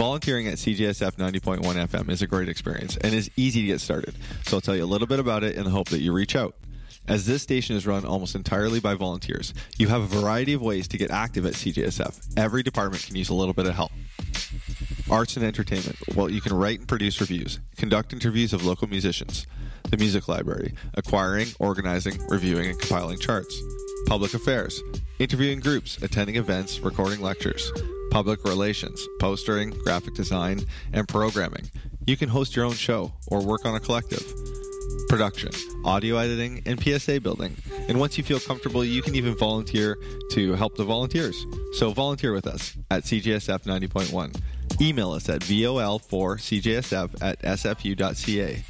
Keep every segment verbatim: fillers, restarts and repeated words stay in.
Volunteering at C J S F ninety point one F M is a great experience and is easy to get started, so I'll tell you a little bit about it in the hope that you reach out. As this station is run almost entirely by volunteers, you have a variety of ways to get active at C J S F. Every department can use a little bit of help. Arts and entertainment. Well, you can write and produce reviews, conduct interviews of local musicians, the music library, acquiring, organizing, reviewing, and compiling charts. Public affairs. Interviewing groups, attending events, recording lectures. Public relations, postering, graphic design, and programming. You can host your own show or work on a collective. Production, audio editing, and P S A building. And once you feel comfortable, you can even volunteer to help the volunteers. So volunteer with us at C J S F ninety point one. Email us at V O L four C J S F at S F U dot C A.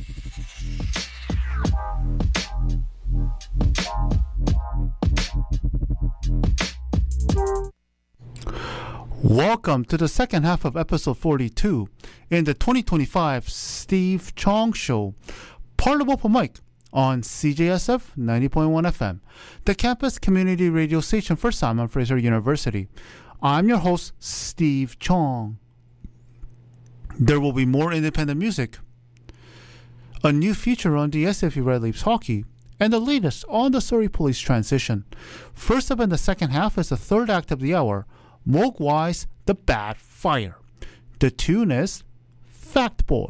Welcome to the second half of episode forty-two in the twenty twenty-five Steve Chong Show. Part of Open Mic on C J S F ninety point one F M, the campus community radio station for Simon Fraser University. I'm your host, Steve Chong. There will be more independent music, a new feature on the S F U Red Leafs hockey, and the latest on the Surrey Police transition. First up in the second half is the third act of the hour, Mogwai's The Bad Fire. The tune is Fact Boy.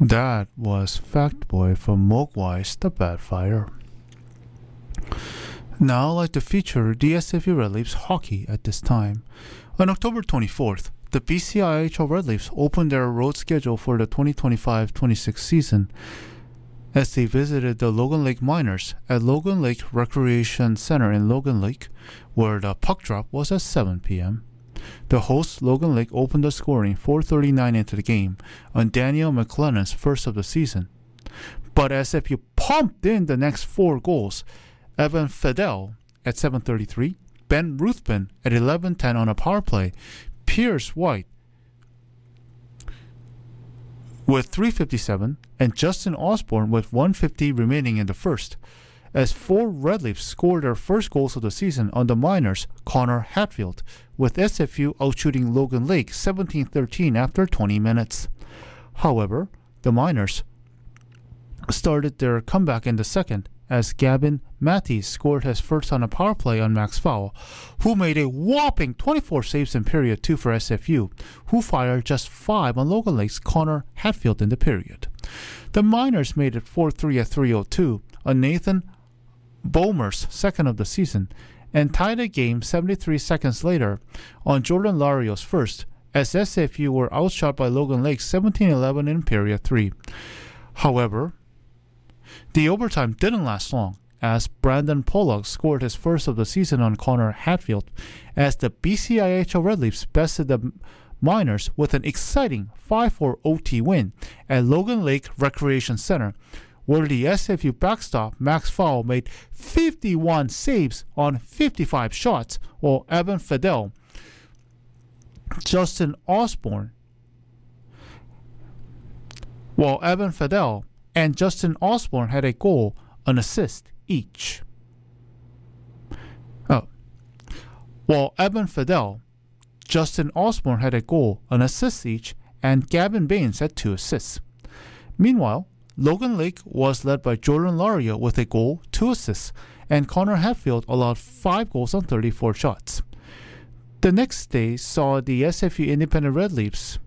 That was Fact Boy from Mogwai's The Bad Fire. Now I'd like to feature the S F U Red Leafs hockey at this time. On October twenty-fourth, the B C I H L Red Leafs opened their road schedule for the twenty twenty-five twenty-six season as they visited the Logan Lake Miners at Logan Lake Recreation Center in Logan Lake, where the puck drop was at seven p.m. The hosts, Logan Lake, opened the scoring four thirty-nine into the game on Daniel McLennan's first of the season. But S F U pumped in the next four goals. Evan Fidel at seven thirty-three, Ben Ruthven at eleven ten on a power play, Pierce White with three fifty-seven, and Justin Osborne with one fifty remaining in the first, as four Red Leafs scored their first goals of the season on the Miners' Connor Hatfield, with S F U outshooting Logan Lake seventeen thirteen after twenty minutes. However, the Miners started their comeback in the second, as Gavin Matthews scored his first on a power play on Max Fowl, who made a whopping twenty-four saves in period two for S F U, who fired just five on Logan Lake's Connor Hatfield in the period. The Miners made it four three at three oh two on Nathan Boehmer's second of the season, and tied the game seventy-three seconds later on Jordan Lario's first, as S F U were outshot by Logan Lake seventeen eleven in period three. However, the overtime didn't last long, as Brandon Pollock scored his first of the season on Connor Hatfield, as the B C I H L Red Leafs bested the Miners with an exciting five four O T win at Logan Lake Recreation Center, where the S F U backstop Max Fowl made fifty-one saves on fifty-five shots, while Evan Fidel, Justin Osborne, while Evan Fidel and Justin Osborne had a goal, an assist each. Oh. While Evan Fidel, Justin Osborne had a goal, an assist each, and Gavin Baines had two assists. Meanwhile, Logan Lake was led by Jordan Lario with a goal, two assists, and Connor Hatfield allowed five goals on thirty-four shots. The next day saw the S F U Independent Red Leafs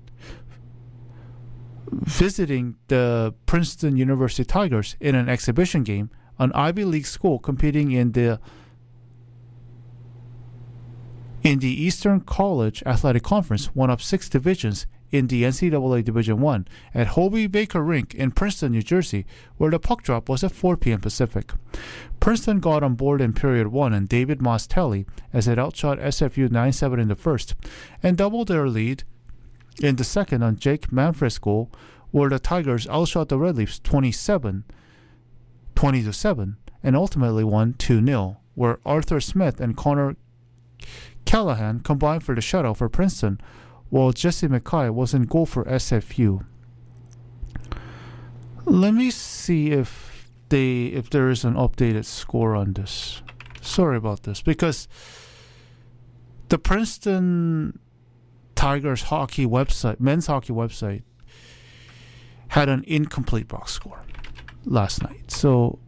visiting the Princeton University Tigers in an exhibition game, an Ivy League school competing in the in the Eastern College Athletic Conference, one of six divisions in the N C double A Division One at Hobey Baker Rink in Princeton, New Jersey, where the puck drop was at four p.m. Pacific. Princeton got on board in period one and David Mostelli as it outshot S F U nine seven in the first, and doubled their lead in the second on Jake Manfred's goal, where the Tigers outshot the Red Leafs twenty-seven twenty to seven and ultimately won two nil, where Arthur Smith and Connor Callahan combined for the shutout for Princeton, while Jesse McKay was in goal for S F U. Let me see if they if there is an updated score on this. Sorry about this, because the Princeton Tigers hockey website, men's hockey website, had an incomplete box score last night. So,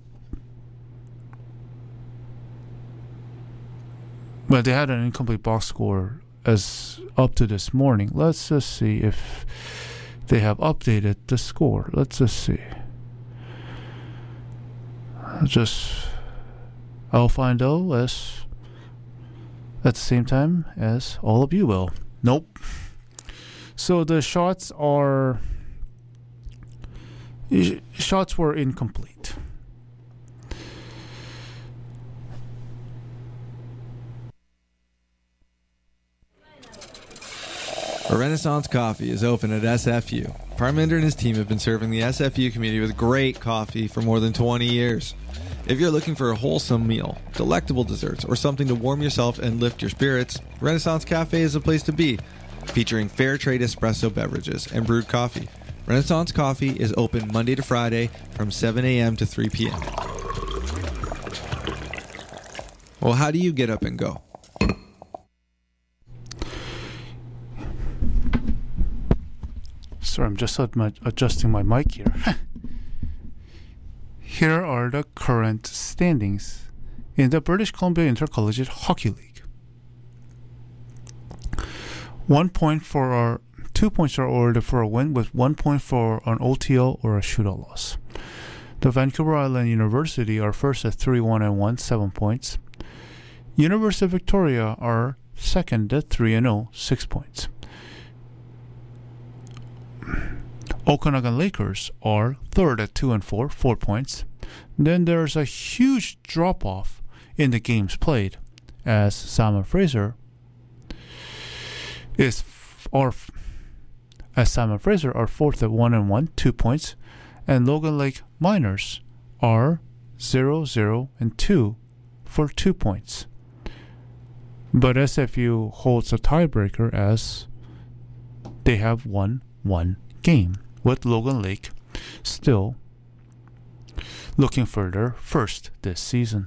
well, they had an incomplete box score as up to this morning. Let's just see if they have updated the score. Let's just see. Just, I'll find out as at the same time as all of you will. Nope. So the shots are shots were incomplete. A Renaissance Coffee is open at S F U. Parminder and his team have been serving the S F U community with great coffee for more than twenty years. If you're looking for a wholesome meal, delectable desserts, or something to warm yourself and lift your spirits, Renaissance Cafe is the place to be. Featuring fair trade espresso beverages and brewed coffee, Renaissance Coffee is open Monday to Friday from seven a.m. to three p.m. Well, how do you get up and go? Sorry, I'm just adjusting my mic here. Here are the current standings in the British Columbia Intercollegiate Hockey League. One point for our Two points are awarded for a win, with one point for an O T L or a shootout loss. The Vancouver Island University are first at three one and one, seven points. University of Victoria are second at three and oh, six points. Okanagan Lakers are third at two and four, four points. Then there's a huge drop-off in the games played, as Salmon Fraser is or as Salmon Fraser are fourth at one and one, two points, and Logan Lake Miners are zero, zero, and two for two points. But S F U holds a tiebreaker as they have won one game, with Logan Lake still looking for their first this season.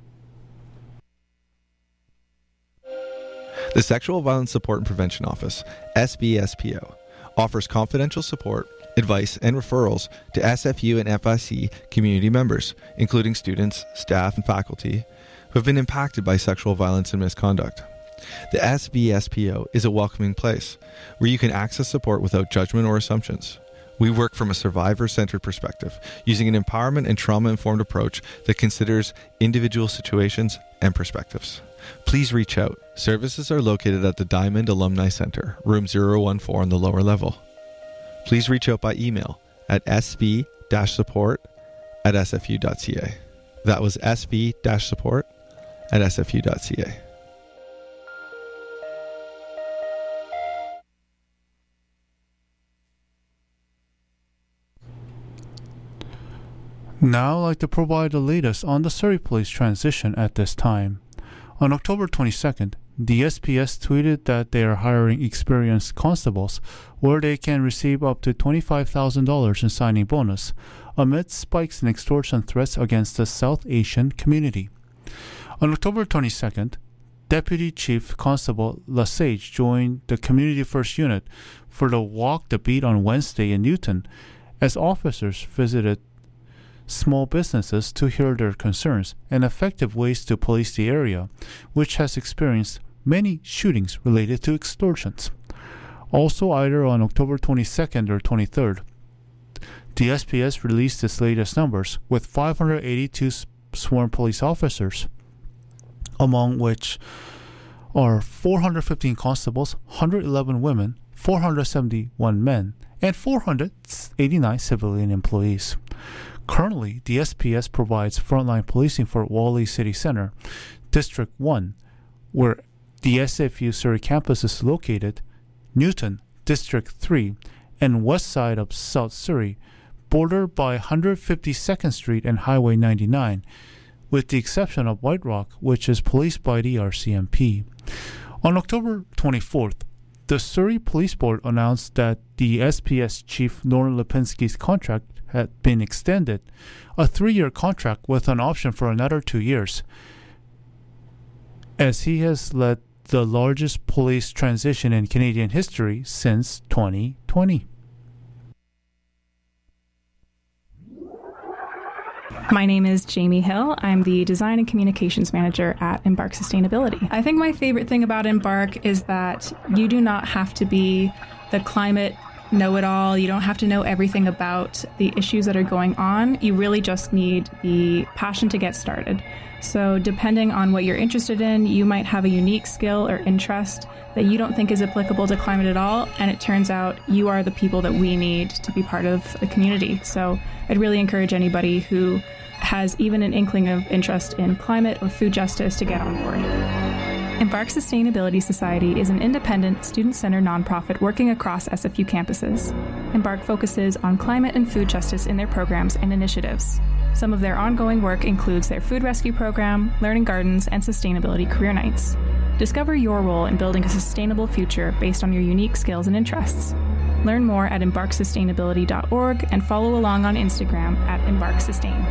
The Sexual Violence Support and Prevention Office, S V S P O, offers confidential support, advice, and referrals to S F U and F I C community members, including students, staff, and faculty who have been impacted by sexual violence and misconduct. The S V S P O is a welcoming place where you can access support without judgment or assumptions. We work from a survivor-centered perspective, using an empowerment and trauma-informed approach that considers individual situations and perspectives. Please reach out. Services are located at the Diamond Alumni Center, room zero one four on the lower level. Please reach out by email at s v dash support at s f u dot c a. That was s v dash support at s f u dot c a. Now I'd like to provide the latest on the Surrey Police transition at this time. On October twenty-second, the S P S tweeted that they are hiring experienced constables where they can receive up to twenty-five thousand dollars in signing bonus amid spikes in extortion threats against the South Asian community. On October twenty-second, Deputy Chief Constable Lesage joined the Community First Unit for the Walk the Beat on Wednesday in Newton as officers visited small businesses to hear their concerns and effective ways to police the area, which has experienced many shootings related to extortions. Also, either on October twenty-second or twenty-third, the S P S released its latest numbers with five hundred eighty-two sworn police officers, among which are four hundred fifteen constables, one hundred eleven women, four hundred seventy-one men, and four hundred eighty-nine civilian employees. Currently, the S P S provides frontline policing for Wally City Center, District one, where the S F U Surrey campus is located, Newton, District three, and west side of South Surrey, bordered by one hundred fifty-second Street and Highway ninety-nine, with the exception of White Rock, which is policed by the R C M P. On October twenty-fourth, the Surrey Police Board announced that the S P S Chief Norman Lipinski's contract had been extended, a three-year contract with an option for another two years, as he has led the largest police transition in Canadian history since twenty twenty. My name is Jamie Hill. I'm the Design and Communications Manager at Embark Sustainability. I think my favorite thing about Embark is that you do not have to be the climate know-it-all. You don't have to know everything about the issues that are going on. You really just need the passion to get started. So depending on what you're interested in, you might have a unique skill or interest that you don't think is applicable to climate at all, and it turns out you are the people that we need to be part of the community. So I'd really encourage anybody who has even an inkling of interest in climate or food justice to get on board. Embark Sustainability Society is an independent, student-centered nonprofit working across S F U campuses. Embark focuses on climate and food justice in their programs and initiatives. Some of their ongoing work includes their food rescue program, learning gardens, and sustainability career nights. Discover your role in building a sustainable future based on your unique skills and interests. Learn more at embark sustainability dot org and follow along on Instagram at embark sustain.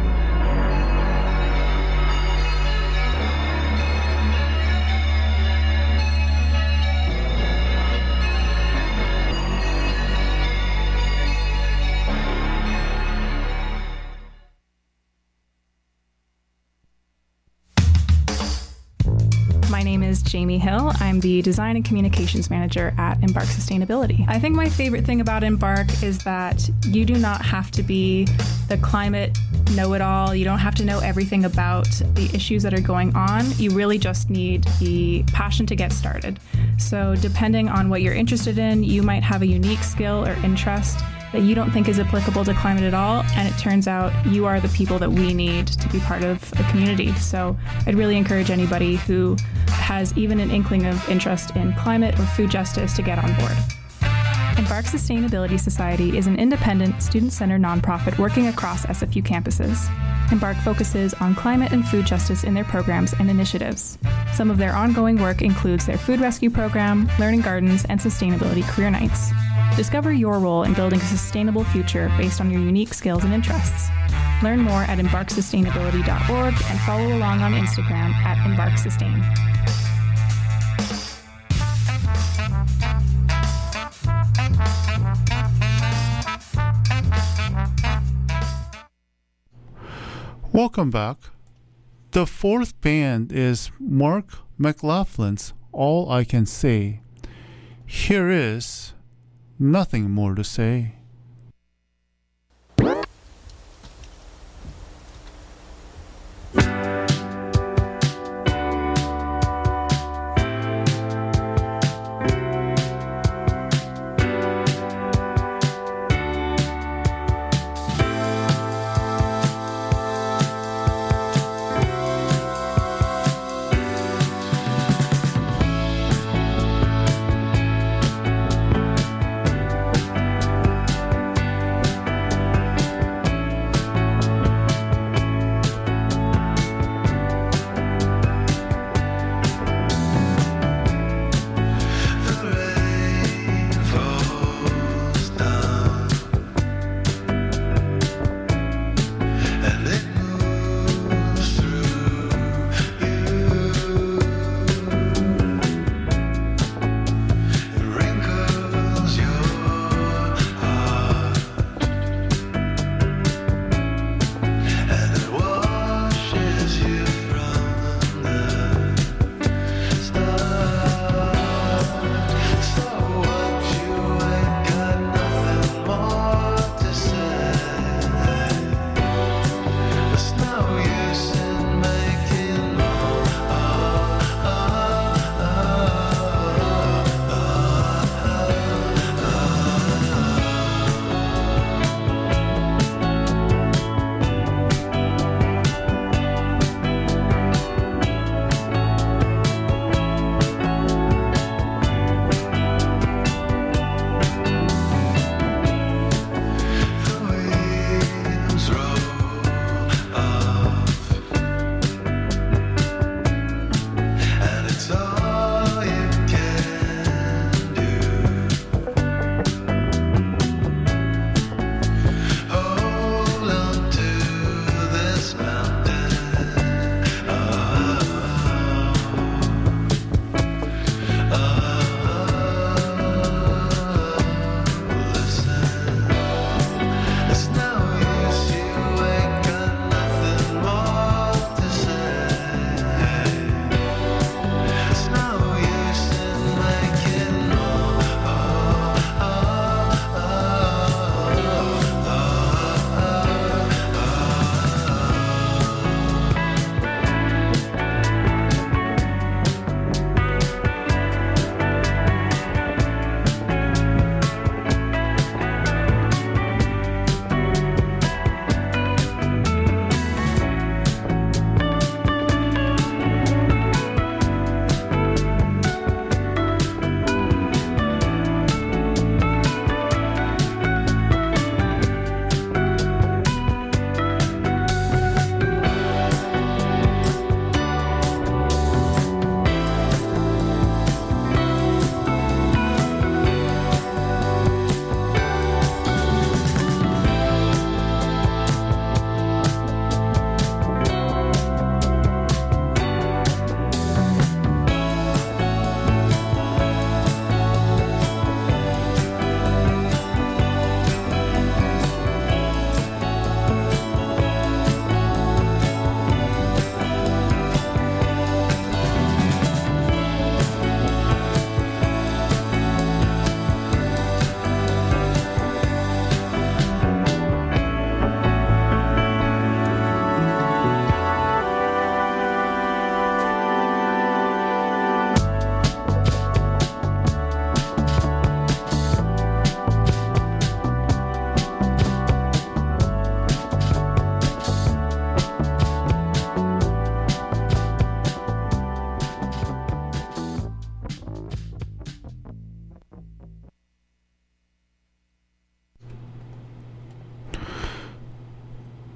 My name is Jamie Hill. I'm the Design and Communications Manager at Embark Sustainability. I think my favorite thing about Embark is that you do not have to be the climate know-it-all. You don't have to know everything about the issues that are going on. You really just need the passion to get started. So depending on what you're interested in, you might have a unique skill or interest that you don't think is applicable to climate at all, and it turns out you are the people that we need to be part of a community. So I'd really encourage anybody who has even an inkling of interest in climate or food justice to get on board. Embark Sustainability Society is an independent, student-centered nonprofit working across S F U campuses. Embark focuses on climate and food justice in their programs and initiatives. Some of their ongoing work includes their food rescue program, learning gardens, and sustainability career nights. Discover your role in building a sustainable future based on your unique skills and interests. Learn more at embark sustainability dot org and follow along on Instagram at embarksustain. Welcome back. The fourth band is Mark McLaughlin's All I Can Say. Here is Nothing More to Say.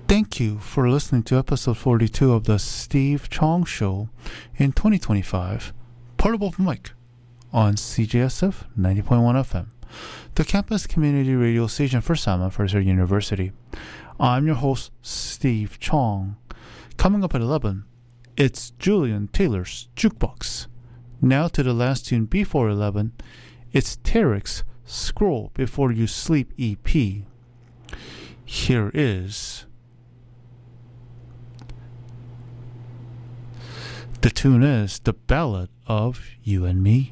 Thank you for listening to episode forty-two of the Steve Chong Show in twenty twenty-five, Portable Mic on C J S F ninety point one F M, the campus community radio station for Salmon Fraser University. I'm your host, Steve Chong. Coming up at eleven, it's Julian Taylor's Jukebox. Now to the last tune before eleven, it's Tarek's Scroll Before You Sleep E P. Here is... The tune is The Ballad of You and Me.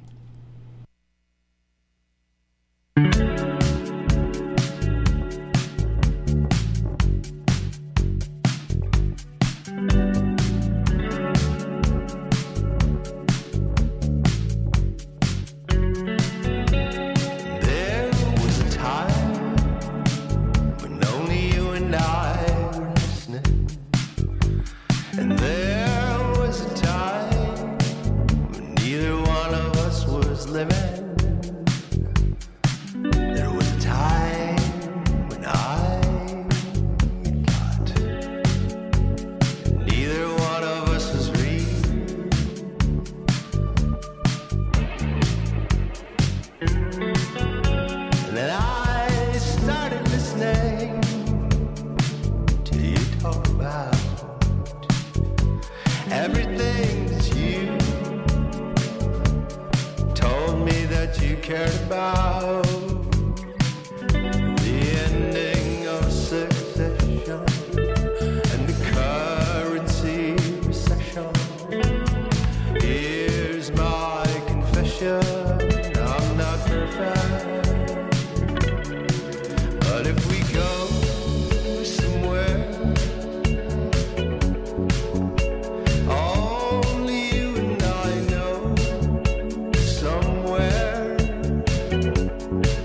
Somewhere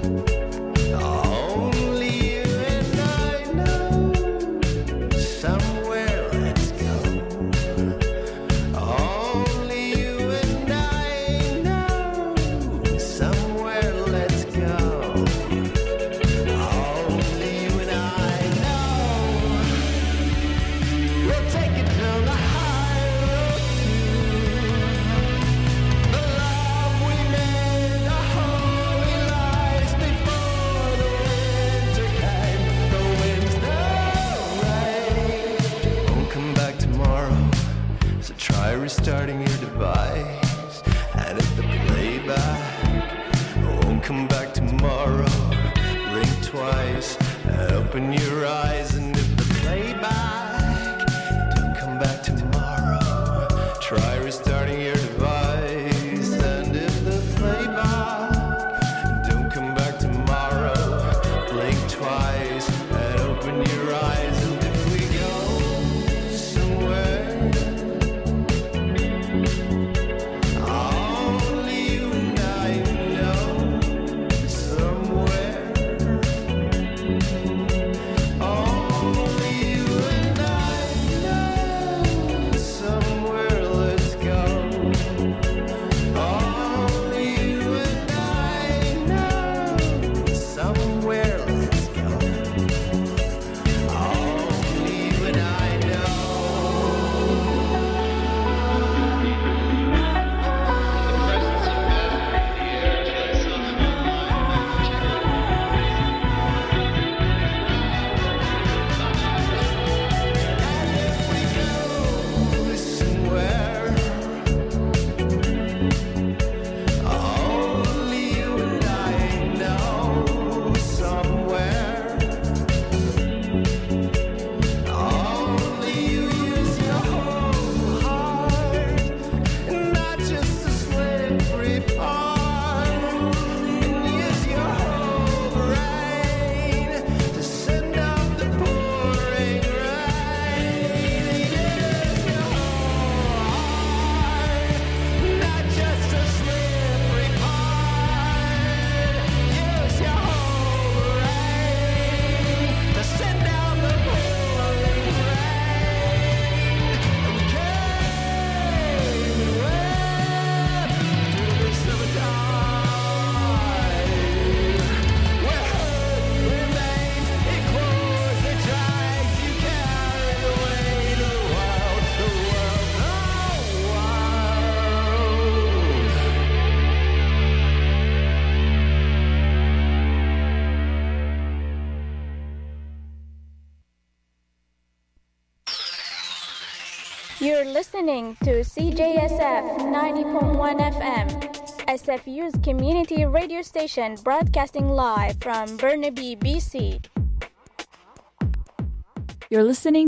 You're listening to C J S F ninety point one F M, S F U's community radio station broadcasting live from Burnaby, B C. You're listening